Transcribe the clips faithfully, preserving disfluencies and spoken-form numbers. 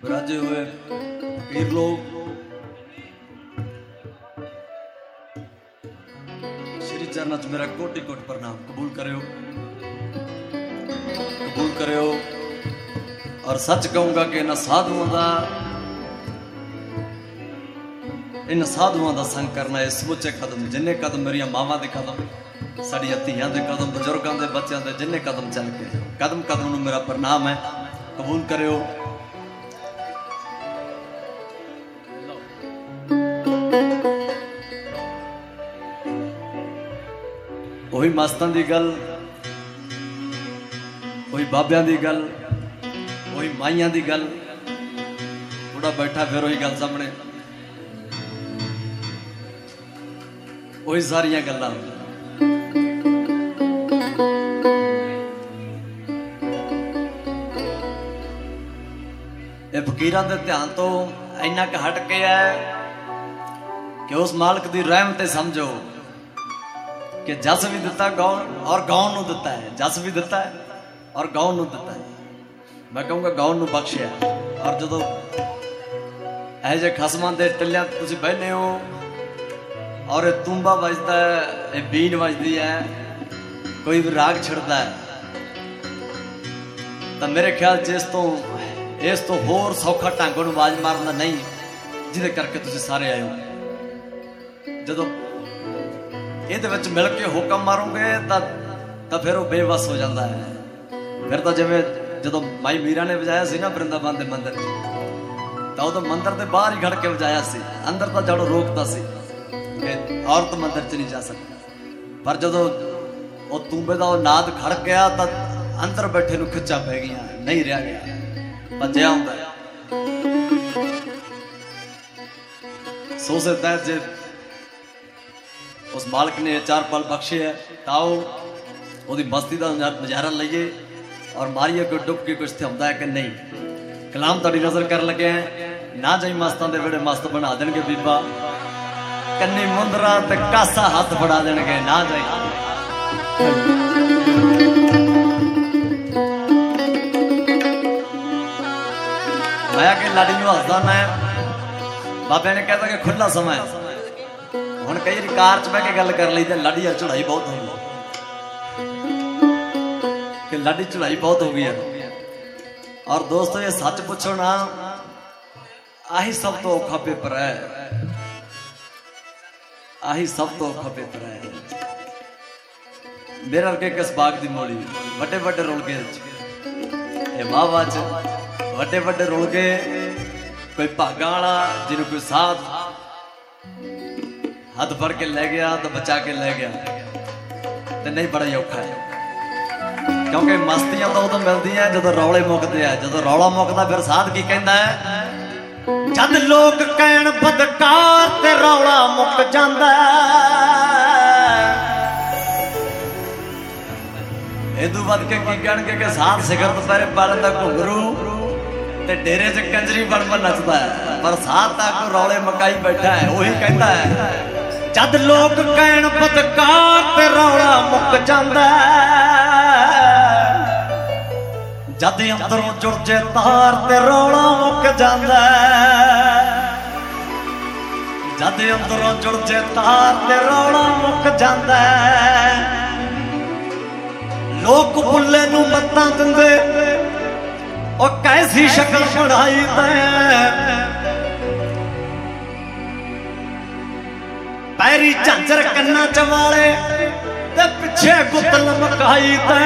विराजे हुए पीर लोग, श्री चरणों च मेरा कोटि कोटि प्रणाम कबूल करो, कबूल करो। और सच कहूंगा कि इन साधुओं का इन साधुओं का संग करना है समुचे कदम, जिन्ने कदम मेरिया मावां दे कदम, साड़िया धियां दे कदम, बजुर्गों के बच्चों के जिन्ने कदम चल के कदम कदम नूं मेरा प्रणाम है, कबूल करो। वही मास्तां दी गल, वही बाबियां दी गल, वही माइयां दी गल, थोड़ा बैठा फिर वही गल सामने, वही सारिया गल्लां। ये फकीरां दे ध्यान तो इन्ना क हट के है कि उस मालिक दी रहमत समझो कि जस भी दिता गाउन और गाउन नूं दिता है, जस भी दिता है और गाउन नूं दिता है। मैं कहूँगा गाउन नूं बख्शिया। और जदों ऐ जे खसमां दे टल्लियां तुसीं बहने हो और तूंबा बजता है, बीन बजती है, कोई भी राग छिड़ता है, तो मेरे ख्याल च इस तो इस तो होर सौखा ढंग नूं आवाज मारना नहीं, जिहदे करके तुसीं सारे आए हो। जदों इहदे विच मिल के हुक्म मारोगे तो फिर वो बेबस हो जाता है। फिर तो जिवें जदों माई मीरा ने बजाया सी ना वृंदावन के मंदिर च, तो उदों मंदिर के बाहर ही खड़ के बजाया सी, अंदर तो जड़ों रोकता सी कि औरत मंदिर च नहीं जा सकती। पर जदों वो तूंबे का नाद खड़ गया तो अंदर बैठे नूं खिच्चां पै गईयां, नहीं रह गया, भज्जिया हुंदा है। सो से तहत जे उस मालिक ने चार पल बख्शे है, ताओ वो मस्ती का नज़ारा लईए और मारिए कोई डुबकी कुछ थिंदा है कि नहीं। कलाम तुहाडी नज़र कर लगे हैं ना, जाई मस्तां दे वेड़े मस्त बना देणगे बीबा, कन्नी मुंदरा ते कासा हाथ फड़ा देणगे ना जाई। मैं कि लाड़ी नूं हसदा मैं, बाबे ने कहता कि खुला समय हुण कई बार कार च बह के गल कर ली तो लाड़ी चढ़ाई बहुत हो गई कि लाड़ी चढ़ाई बहुत हो गई है। और दोस्तों ये सच पूछो ना, आही सब तो औखा पेपर है, आही सब तो औखा पेपर है। मेरे वर्गे किस बाग दी मोली वड्डे वड्डे रुलगे वाह वाह च वड्डे वड्डे रुलगे, कोई भागा वाला जिन्होंने कोई साथ हाथ फड़ के ले गया तो बचा के ले गया, तो नहीं बड़ा ही औखा है। क्योंकि मस्तियां तो उदों मिलदियां जदों रौले मुकदे आ, जदों रौला मुकदा फिर साध की कहंदा है, जद लोग कहण बदकार ते रौला मुक जांदा इदू वध के की कहणगे कि साध सिखर दुपहरे पालन दा घुंघरू ते डेरे च कंजरी बन बन नचदा है, पर साध तक रौले मकाई बैठा है। वही कहता है जद लोग कहण बदकार ते रौला मुक जांदा, जद अंदरों जुड़जे तार ते रौला मुक जांदा, जद अंदरों जुड़जे तार ते रौला मुक जांदा। लोग बुल्ले नूं मत्तां दिंदे ओ कैसी शक्ल बनाई ते, पैरी झांझर कन्ना चवाले ते पिछे गुत्तल मकाई ते।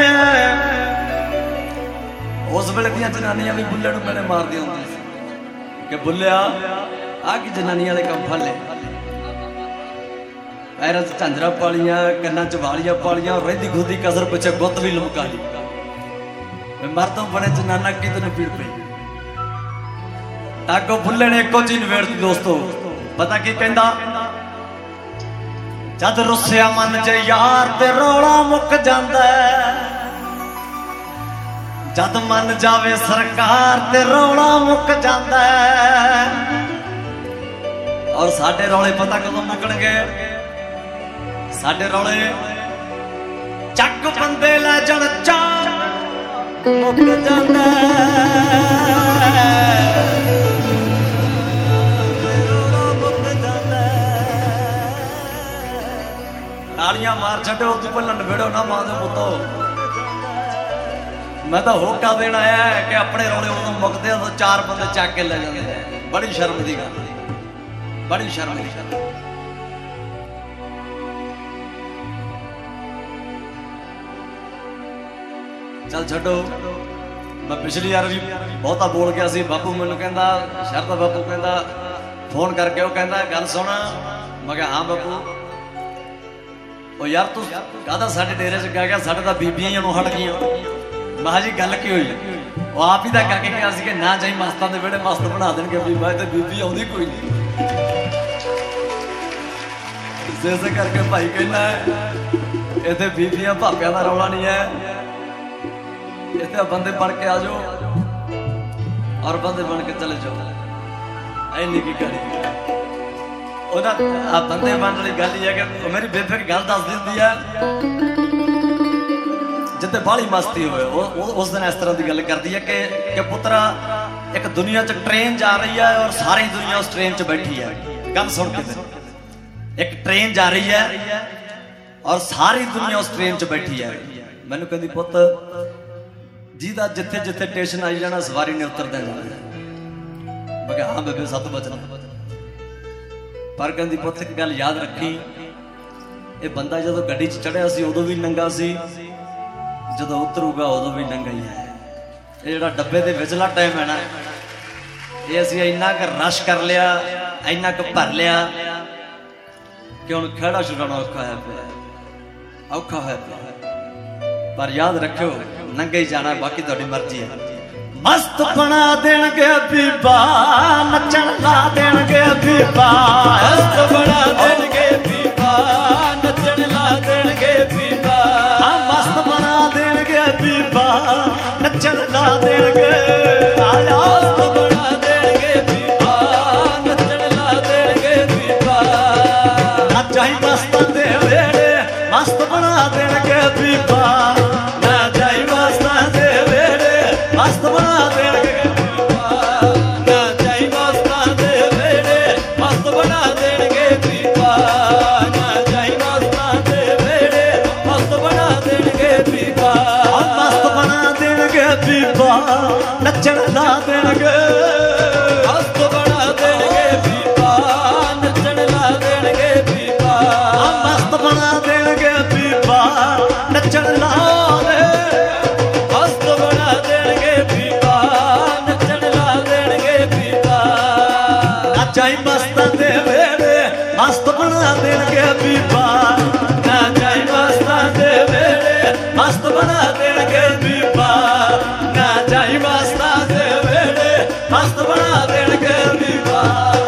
उस वेले दियां जनानियां भी बुल्ले नूं बड़े मारदी हुंदी सी कि बुल्लिया आ की जनानियां वाले काम फड़ ले, पैरां च झांझरां पालियां, कन्नां च वालियां पालियां, रहिंदी खुदी कसर पिछे गुत्त भी लमका ली। मर्दों बने जनाना की तेन पीड़ पई, ताको बुल्ले ने एको चीज नवेड़ती दोस्तों, पता की कहंदा, जद रुस्सिया मन च यार ते रौला मुक जांदा, जद मन जावे सरकार ते रौला मुक जांदा। और साडे रौले पता कदों मुकणगे, साडे रौले चक बंदे लै जण चा मुक जांदा। तू पहला नवेड़ो ना मां दे पुत्तो, मैं तो होका देन आया है कि अपने रौले उदों मुकदे तो चार बंदे चक के ले जाते हैं। बड़ी शर्म की गल, बड़ी शर्म की गल। चल छड्डो, मैं पिछली यार भी बहुता बोल गया सी। बापू मैनू कहंदा, शरदा बापू कहंदा फोन करके, वो कहंदा गल सुन। मैं कहा हाँ बापू। ओ यार तू कहदा साडे डेरे च कह गया साडे तां बीबियां ही हट गईयां। मैं जी गल की हुई? वो आप ही तो कह के गया सी कि ना जाई मस्तां दे वेड़े मस्त बना देणगे भी। मैं तो बीबी आउंदी कोई नहीं। इसे इसे करके भाई कहना है इत्थे बीबियां भापियां दा रौला नहीं है, इतने बंदे बन के आ जाओ और बंदे बन के चले जाओ। इन्नी की गल बंदे बन वाली गल ही है कि मेरी बेबे की गल दस दी है जिते बाली मस्ती हुए उस दिन इस तरह की गल करती है कि, कि पुत्रा एक दुनिया च ट्रेन जा रही है और सारी दुनिया उस ट्रेन च बैठी है। गल सुन के एक ट्रेन जा रही है और सारी दुनिया उस ट्रेन च बैठी है। मैनू कहती पुत जिदा जिथे जिथे स्टेशन आई जाना सवारी ने उतरदे जाना। मैं कहा हाँ बेबे सत बचना। पर कहती पुत एक गल याद रखी, ये बंदा जो गड्डी च चढ़िया सी उदों भी नंगा सी, जो उतरूगा उदों भी नंगा ही है। ये जिहड़ा डब्बे दे विचला टाइम है ना, ये असीं इन्ना क रश कर लिया, इन्ना क भर लिया कि हुण खड़ा छुड़ाना औखा है पिया, औखा है पिया। पर याद रखियो नंगे ही जाना, बाकी तुहाडी मर्जी है। मस्त बना देणगे बीबा, नचण ला देणगे बीबा, मस्त बना देणगे बीबा, नचण ला देणगे बीबा, मस्त बना देणगे बीबा, नचण ला देणगे, मस्त बना देणगे बीबा, नचण ला देणगे बीबा, नचाई मस्तां दे वेड़े, मस्त बना देणगे बीबा, नचाई मस्तां दे वेड़े, मस्त बना देणगे बीबा, नचाई मस्तां दे वेड़े, मस्त बना देणगे बीबा, नचाई मस्तां दे वेड़े, मस्त बना देणगे बीबा, मस्त बना देणगे बीबा, नचण ला देणगे, मस्त बना देणगे बीबा, नचण ला देणगे बीबा, मस्त बना देणगे बीबा, नचण ला दे, मस्त बना देणगे बीबा, नचण ला देणगे बीबा, नचाई मस्तां दे वेड़े, मस्त बना देणगे बीबा, नचाई मस्तां दे वेड़े, मस्त बना देणगे बीबा, नचाई मस्तां दे वेड़े, मस्त बना देणगे बीबा।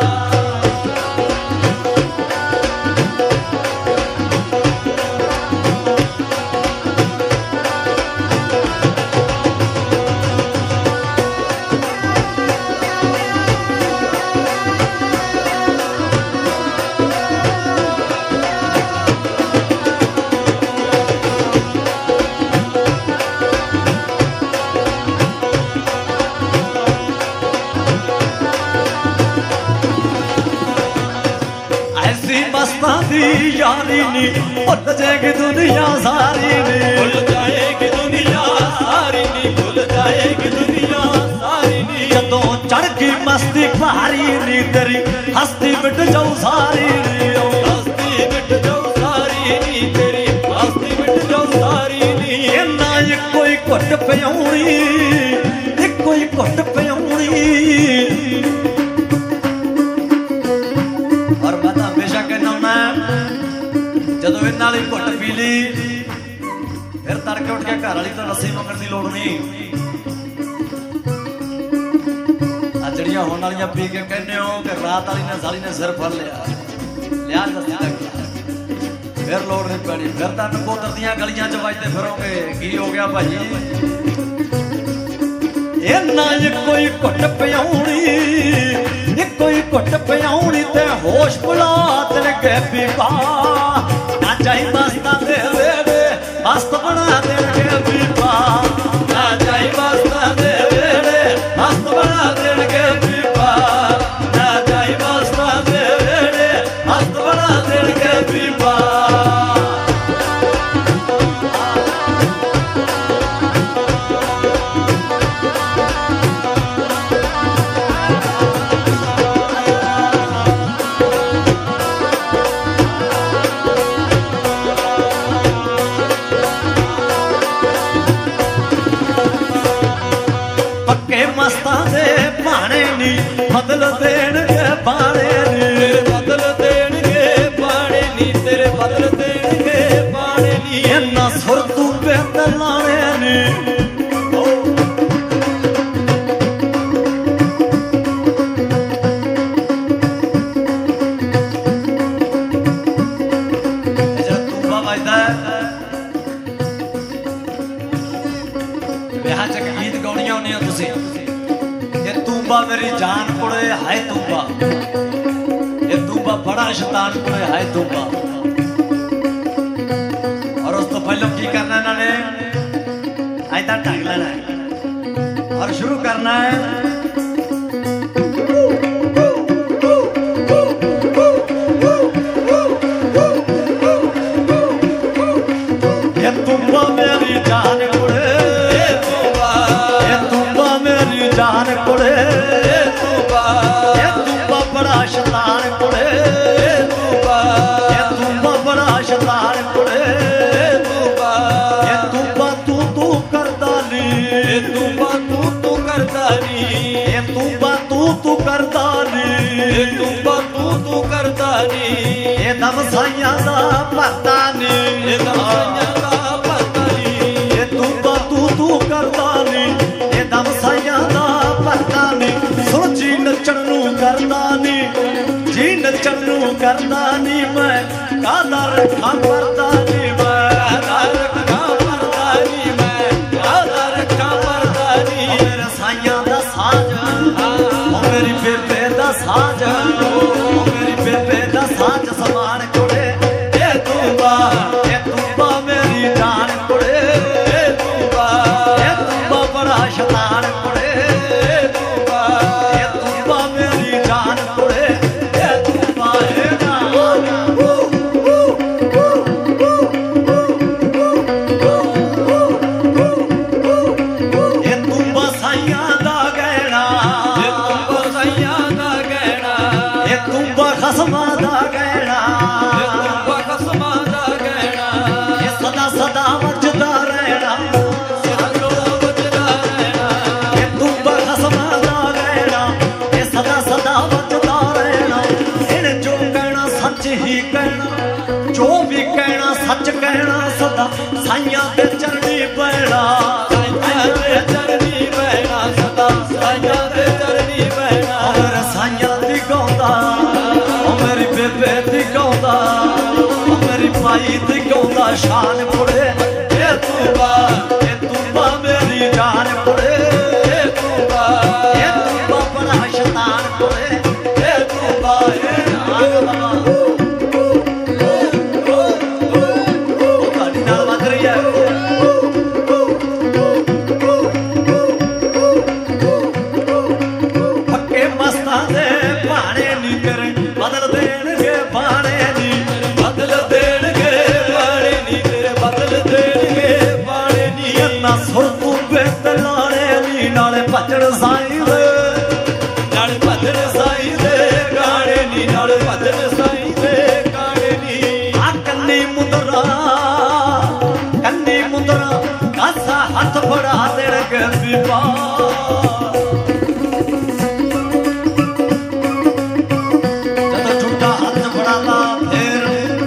मस्तां दी यारी नी भुल जाएगी दुनिया सारी नी, भुल जाएगी दुनिया सारी नी, भुल जाएगी दुनिया सारी नी, जदों चढ़ गई मस्ती भारी नी, तेरी हस्ती मिट जाऊ सारी नी, हस्ती मिट जाऊ सारी नी, तेरी हस्ती मिट जाऊ सारी नी, इन्ना इक्को ही घुट पियाउणी, इक्को ही घुट पियाउणी। और मैं तो हमेशा कहना होना जदों इन्हां दी घुट पी ली फिर तड़के उठ के घर वाली तो लस्सी मंगण की लोड़ नहीं। जड़ियां होने वालियां पी के कहने हो कि रात वाली ने साली ने सिर फड़ लिया लिया फिर लोड़ नहीं पैनी, फिर तो नकोतर दियां गलियां च वजदे फिरोगे की हो गया भाई। इन्ना इक्को ही घुट पियाउणी, इक्को ही घुट पियाउणी ते होश भुला देणगे बीबा, ना जाई मस्तां दे वेड़े, मस्त बना देणगे बीबा, ना जाई मस्तां दे वेड़े, मस्त बना देणगे बीबा, ना जाई मस्तां दे वेड़े, मस्त बना देणगे बीबा। ਮਸਤਾਂ ਦੇ ਭਾਣੇ ਨੀ ਬਦਲ ਦੇਣਗੇ ਬਾਣੇ ਨੀ ਬਦਲ ਦੇਣਗੇ ਬਾਣੇ ਨੀ ਤੇਰੇ ਬਦਲ ਦੇਣਗੇ ਬਾਣੇ ਨੀ ਇੰਨਾ ਸੁਰ ਤੂੰ ਬਿੰਦ ਲਾਣੇ ਨੀ ਵਿਆਹ ਚ ਗੀਤ ਗਾਉਣੀਆਂ ਹੁੰਦੀਆਂ ਤੁਸੀਂ ਇਹ ਤੂੰਬਾ ਮੇਰੀ ਜਾਨ ਕੁੜੇ ਹਾਏ ਤੂੰਬਾ ਇਹ ਤੂੰਬਾ ਬੜਾ ਸ਼ੈਤਾਨ ਕੁੜੇ ਹਾਏ ਤੂੰਬਾ ਔਰ ਉਸ ਤੋਂ ਪਹਿਲਾਂ ਕੀ ਕਰਨਾ ਇਹਨਾਂ ਨੇ ਐਦਾਂ ਢੰਗ ਲੈਣਾ ਹੈ ਔਰ ਸ਼ੁਰੂ ਕਰਨਾ ਹੈ ਇਹ ਤੂੰਬਾ ਮੇਰੀ ਜਾਨ ਕੁੜੇ ਜਾਨ ਕੁੜੇ ਤੂੰਬਾ ਇਹ ਤੂੰਬਾ ਬੜਾ ਸ਼ੈਤਾਨ ਕੁੜੇ ਤੂੰਬਾ ਇਹ ਤੂੰਬਾ ਬੜਾ ਸ਼ੈਤਾਨ ਕੁੜੇ ਤੂੰਬਾ ਇਹ ਤੂੰਬਾ ਤੂੰ ਤੂੰ ਕਰਦਾ ਨੀ ਇਹ ਤੂੰਬਾ ਤੂੰ ਤੂੰ ਕਰਦਾ ਨੀ ਇਹ ਤੂੰਬਾ ਤੂੰ ਤੂੰ ਕਰਦਾ ਨੀ ਇਹ ਤੂੰਬਾ ਤੂੰ ਤੂੰ ਕਰਦਾ ਨੀ ਇਹ ਦਮ ਸਾਈਆਂ ਦਾ ਭਰਦਾ ਨੀ ਇਹ ਦਮ ਸਾਈਆਂ ਦਾ ਭਰਦਾ ਨੀ ਇਹ ਤੂੰਬਾ ਤੂੰ ਤੂੰ ਕਰਦਾ ਨੀ ਇਹ ਦਮ ਸਾਈਆਂ ਦਾ ਭਰਦਾ ਨੀ ਸੁਣ ਜੀ ਨੱਚਣ ਨੂੰ ਕਰਦਾ ਨੀ ਜੀ ਨੱਚਣ ਨੂੰ ਕਰਦਾ ਨੀ ਮੈਂ ਕਾਹਦਾ ਰੱਖਾਂ ਪਰਦਾ ਨੀ ਮੈਂ ਕਾਹਦਾ ਰੱਖਾਂ ਪਰਦਾ ਨੀ ਮੈਂ ਕਾਹਦਾ ਰੱਖਾਂ ਪਰਦਾ ਨੀ ਮੇਰੇ ਸਾਈਆਂ ਦਾ ਸਾਜ ਉਹ ਮੇਰੀ ਬੇਬੇ ਦਾ ਸਾਜ ਉਹ ਮੇਰੀ ਬੇਬੇ ਦਾ ਸਾਜ ਸਮਾਨ ਕੁੜੇ ਇਹ ਤੂੰਬਾ ਇਹ ਤੂੰਬਾ ਮੇਰੀ ਜਾਨ ਕੁੜੇ ਇਹ ਤੂੰਬਾ ਇਹ ਤੂੰਬਾ ਬੜਾ ਸ਼ੈਤਾਨ ਕੁੜੇ ਇਹ ਤੂੰਬਾ ਇਹ ਤੂੰਬਾ ਮੇਰੀ ਜਾਨ ਕੁੜੇ ਇਹ ਤੂੰਬਾ ਇਹ ਜਾਨ ਇਹ ਤੂੰਬਾ ਸਾਈਆਂ ਦਾ ਗਹਿਣਾ ਇਹ ਤੂੰਬਾ ਸਾਈਆਂ ਦਾ ਗਹਿਣਾ ਇਹ ਤੂੰਬਾ ਖਸਮਾਂ ਦਾ ਗਹਿਣਾ ਇਹ ਤੂੰਬਾ ਖਸਮਾਂ ਦਾ ਗਹਿਣਾ ਇਹ ਸਦਾ ਸਦਾ ਵੱਜਦਾ ਰਹਿਣਾ ਸਦਾ ਵੱਜਦਾ ਰਹਿਣਾ ਇਹ ਤੂੰਬਾ ਖਸਮਾਂ ਦਾ ਗਹਿਣਾ ਇਹ ਸਦਾ ਸਦਾ ਵੱਜਦਾ ਰਹਿਣਾ ਇਹਨੇ ਜੋ ਕਹਿਣਾ ਸੱਚ ਹੀ ਕਹਿਣਾ ਜੋ ਵੀ ਕਹਿਣਾ ਸੱਚ ਕਹਿਣਾ ਸਦਾ ਸਾਈਆਂ ਤੇ ਚਰਣੀ ਪੈਣਾ ਸਾਈਆਂ ਤੇ ਚਰਨੀ ਬਹਿਣਾ ਸਦਾ ਸਾਈਆਂ ਤੇ ਚਰਨੀ ਬਹਿਣਾ ਅਮਰ ਸਾਈਆਂ ਦੀ ਗਾਉਂਦਾ ਉਹ ਮੇਰੀ ਬੇਬੇ ਦੀ ਗਾਉਂਦਾ ਉਹ ਮੇਰੀ ਮਾਈ ਦੀ ਗਾਉਂਦਾ ਸ਼ਾਨ ਕੁੜੇ ਇਹ ਤੂੰਬਾ ਇਹ ਤੂੰਬਾ ਮੇਰੀ ਜਾਨ ਕੁੜੇ ਇਹ ਤੂੰਬਾ ਇਹ ਤੂੰਬਾ ਬੜਾ ਸ਼ੈਤਾਨ ਕੁੜੇ ਇਹ ਤੂੰਬਾ ਇਹ ਨਾਗ ਬਾਬਾ ਉਹ ਤੁਹਾਡੀ ਨਾਲ ਵੱਜ ਰਹੀ ਹੈ ਪੱਕੇ ਮਸਤਾਂ ਦੇ ਭਾਣੇ ਨੀ ਤੇਰੇ ਬਦਲ ਦੇਣਗੇ ਬਾਣੇ ਨੀ ਬਦਲ ਦੇਣਗੇ ਬਾਣੇ ਨੀ ਤੇਰੇ ਬਦਲ ਦੇਣਗੇ ਬਾਣੇ ਨੀ ਇੰਨਾ ਸੁਰ ਤੂੰ ਬਿੰਦ ਲਾਣੇ ਨੀ ਨਾਲੇ ਭਜਣ ਸਾਈਂ ਦੇ ਨਾਲ ਭਜਨ ਸਾਈ ਦੇ ਗਾਣੇ ਨੀ ਨਾਲ ਭਜਨ ਸਾਈ ਦੇ ਗਾਣੇ ਨੀ ਆ ਕੰਨੀ ਮੁੰਦਰਾ ਕੰਨੀ ਮੁੰਦਰਾ ਕਾਸਾ ਹੱਥ ਫੜਾ ਦੇਣਗੇ ਬੀਬਾ ਜਦੋਂ ਝੂਠਾ ਹੱਥ ਫੜਾਤਾ ਫੇਰ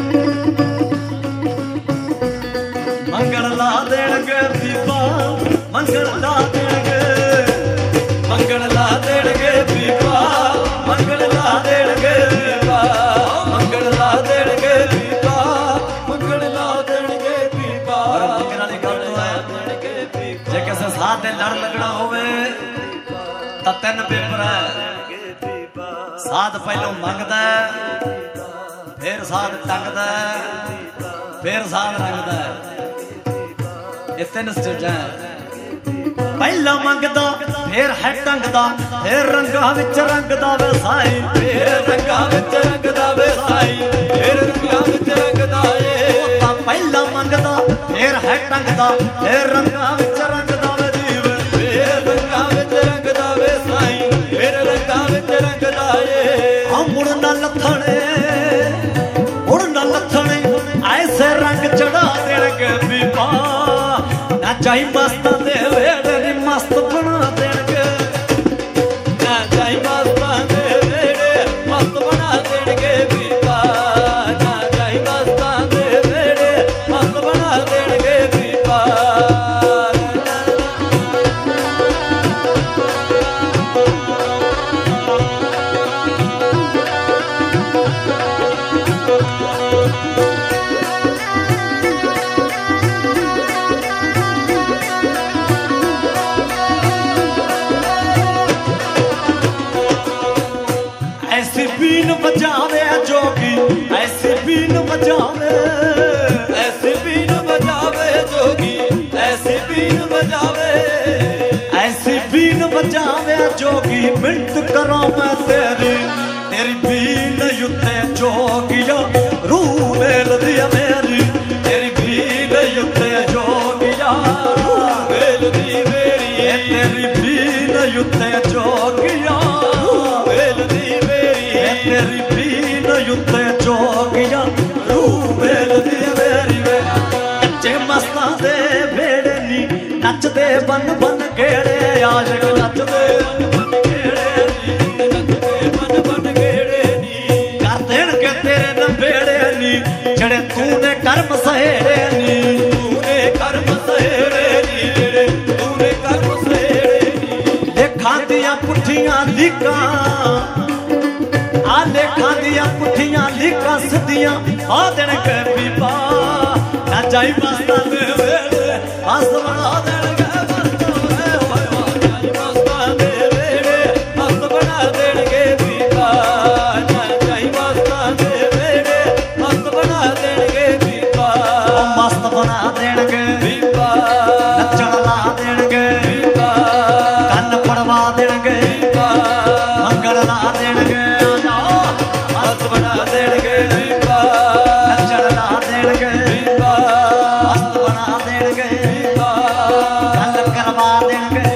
ਮੰਗਣ ਲਾ ਦੇਣਗੇ ਬੀਬਾ ਮੰਗਣ ਲਾ ਦੇਣਗੇ ਮੰਗਣ ਲਾ ਦੇਣਗੇ ਬੀਬਾ ਮੰਗਣ ਲਾ ਦੇਣਗੇ ਬੀਬਾ ਮੰਗਣ ਲਾ ਦੇਣਗੇ ਬੀਬਾ ਮੰਗਣ ਲਾ ਦੇਣਗੇ ਬੀਬਾ ਔਰ ਮੰਗਣ ਵਾਲੀ ਗੱਲ ਤੋਂ ਹੈ ਦੇਣਗੇ ਬੀਬਾ ਜੇ ਕਿਸੇ ਸਾਥ ਦੇ ਲੜ ਲੱਗਣਾ ਹੋਵੇ ਤਾਂ ਤਿੰਨ ਪੇਪਰ ਹੈ ਸਾਥ ਪਹਿਲਾਂ ਮੰਗਦਾ ਹੈ, ਫਿਰ ਸਾਥ ਟੰਗਦਾ ਹੈ, ਫਿਰ ਸਾਥ ਰੰਗਦਾ ਹੈ। ਇਹ ਤਿੰਨ ਸਟੇਜਾਂ ਹੈ। ਪਹਿਲਾਂ ਮੰਗਦਾ ਫਿਰ ਹੈ ਟੰਗਦਾ ਫਿਰ ਰੰਗਾਂ ਵਿੱਚ ਰੰਗਦਾ ਵੇ ਸਾਈ ਫੇਰ ਰੰਗਾਂ ਵਿੱਚ ਰੰਗਦਾ ਵੇ ਸਾਈ ਫੇਰ ਰੰਗਾਂ ਵਿੱਚ ਰੰਗਦਾ ਏ ਤਾਂ ਪਹਿਲਾਂ ਮੰਗਦਾ ਫਿਰ ਹੈ ਟੰਗਦਾ ਫਿਰ ਰੰਗਾਂ ਵਿੱਚ ਰੰਗਦਾ ਵੇ ਜੀਵ ਫੇਰ ਰੰਗਾਂ ਵਿੱਚ ਰੰਗਦਾ ਵੇ ਸਾਈ ਫੇਰ ਰੰਗਾਂ ਵਿੱਚ ਰੰਗਦਾ ਏ ਆ ਮੁੜ ਨਾ ਲੱਥਣੇ ਮੁੜ ਨਾ ਲੱਥਣੇ ਐਸੇ ਰੰਗ ਚੜਾ ਦੇਣਗੇ ਬੀਬਾ ਨਾ ਚਾਹੀ ਮਸਤਾਂ ਦੇ ਵੇੜੇ ਦੀ ਮਸਤ ਬਣਾ ਦੇਣਗੇ बीन बजावे ऐसी बीन बजावे जोगी ऐसी बीन बजावे ऐसी बीन बजावे जोगी मिंट करा मैं तेरी तेरी बीन युते जोगिया रूह मेल दिया मेरी तेरी बीन युते जोगिया रूह मेल दी मेरी तेरी बीन युते जोगिया मेल दी मेरी तेरी बीन युते जोगिया रूह मेल दी मेरी कच्चे मस्तां दे भेड़े नी नचदे बन बन गेड़े आशिक नचदे बन बन गेड़े नी नचदे बन बन गेड़े नी कर देणगे तेरे नबेड़े नी जेड़े तूने कर्म सहेड़े नी तूने कर्म सहेड़े नी जेड़े तूने कर्म सहेड़े नी लेखां दियां पुठियां लीकां आ लेखां दियां पुठियां लीकां सिद्धियां आ देणगे बीबा ना जाई मस्तां दे वेड़े हस बना देणगे मस्तां दे वेड़े हस बना देणगे बीबा ना जाई मस्तां दे वेड़े हस बना देणगे बीबा मस्त बना देणगे बीबा नचण ला देणगे बीबा ਕੰਨ ਪੜਵਾ ਦੇਣਗੇ बीबा ਮੰਗਣ ਲਾ ਦੇਣਗੇ हस बना देणगे बीबा ਨੱਚਣ ਲਾ ਦੇਣਗੇ बीबा ਮਸਤ ਬਣਾ ਦੇਣਗੇ बीबा ਗੱਲ ਕਰਵਾ ਦੇਣਗੇ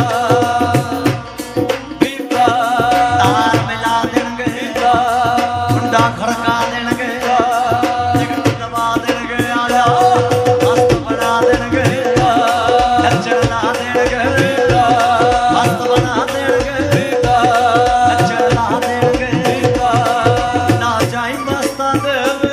बीबा ਤਾਰ ਮਿਲਾ ਦੇਣਗੇ ਮੁੰਡਾ ਖੜਕਾ ਦੇਣਗੇ ਟਿਕਟ ਦਵਾ ਦੇਣਗੇ ਆ ਜਾ ਮਸਤ ਬਣਾ ਦੇਣਗੇ ਨੱਚਣ ਲਾ ਦੇਣਗੇ ਮਸਤ ਬਣਾ ਦੇਣਗੇ ਨੱਚਣ ਲਾ ਦੇਣਗੇ ਨਾ ਜਾਈ ਮਸਤਾਂ ਦੇ